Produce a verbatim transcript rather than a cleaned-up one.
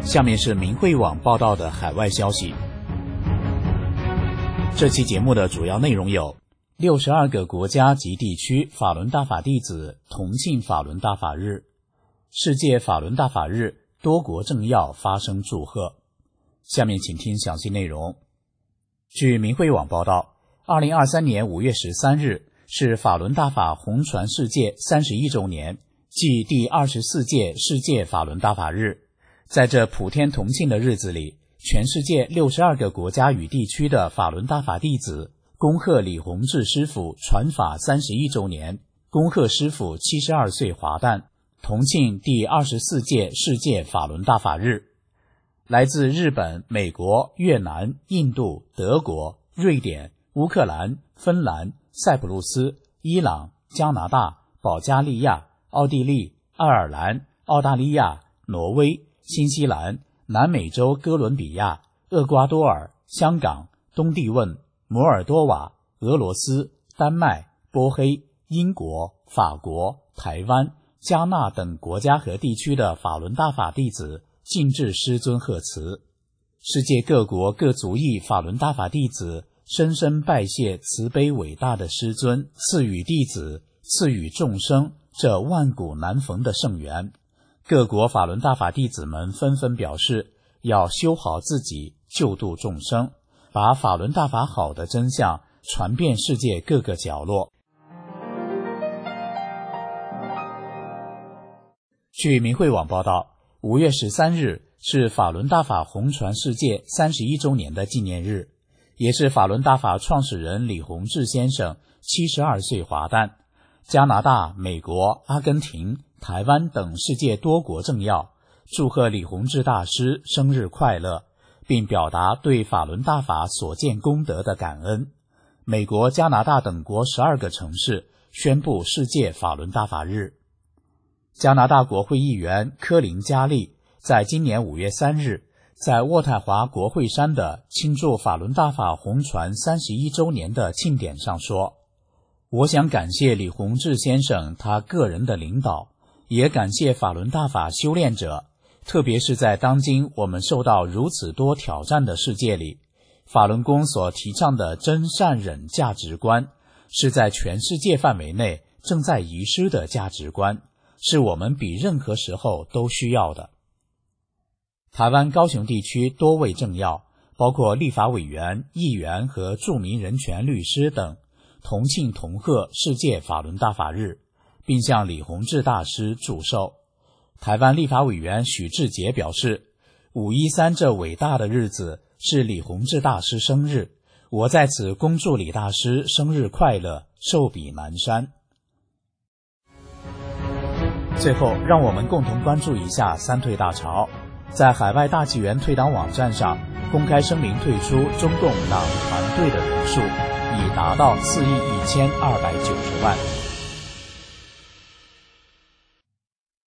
下面是明慧网报道的海外消息。这期节目的主要内容有：六十二个国家及地区法轮大法弟子同庆法轮大法日，世界法轮大法日多国政要发声祝贺。下面请听详细内容。据明慧网报道，二零二三年五月十三日是法轮大法红传世界三十一周年，即第二十四届世界法轮大法日。在这普天同庆的日子里，全世界六十二个国家与地区的法轮大法弟子恭贺李洪志师父传法三十一周年，恭贺师父七十二岁华诞，同庆第二十四届世界法轮大法日。来自日本、美国、越南、印度、德国、瑞典、乌克兰、芬兰、塞浦路斯、伊朗、加拿大、保加利亚、奥地利、爱尔兰、澳大利亚、挪威、新西兰、南美洲哥伦比亚、厄瓜多尔、香港、东帝汶、摩尔多瓦、俄罗斯、丹麦、波黑、英国、法国、台湾、加纳等国家和地区的法轮大法弟子尽致师尊贺词。世界各国各族裔法轮大法弟子深深拜谢慈悲伟大的师尊赐予弟子、赐予众生这万古难逢的圣缘。各国法轮大法弟子们纷纷表示，要修好自己，救度众生，把法轮大法好的真相传遍世界各个角落。据明慧网报道，五月十三日是法轮大法红传世界三十一周年的纪念日，也是法轮大法创始人李洪志先生七十二岁华诞。加拿大、美国、阿根廷、台湾等世界多国政要祝贺李洪志大师生日快乐，并表达对法轮大法所见功德的感恩。美国、加拿大等国十二个城市宣布世界法轮大法日。加拿大国会议员科林加利在今年五月三日在渥太华国会山的庆祝法轮大法红传三十一周年的庆典上说，我想感谢李洪志先生他个人的领导，也感谢法轮大法修炼者，特别是在当今我们受到如此多挑战的世界里，法轮功所提倡的真善忍价值观，是在全世界范围内正在遗失的价值观，是我们比任何时候都需要的。台湾高雄地区多位政要，包括立法委员、议员和著名人权律师等，同庆同贺世界法轮大法日，并向李洪志大师祝寿。台湾立法委员许志杰表示，五一三这伟大的日子是李洪志大师生日，我在此恭祝李大师生日快乐，寿比南山。最后，让我们共同关注一下三退大潮。在海外大纪元退党网站上公开声明退出中共党团队的人数已达到四亿一千二百九十万。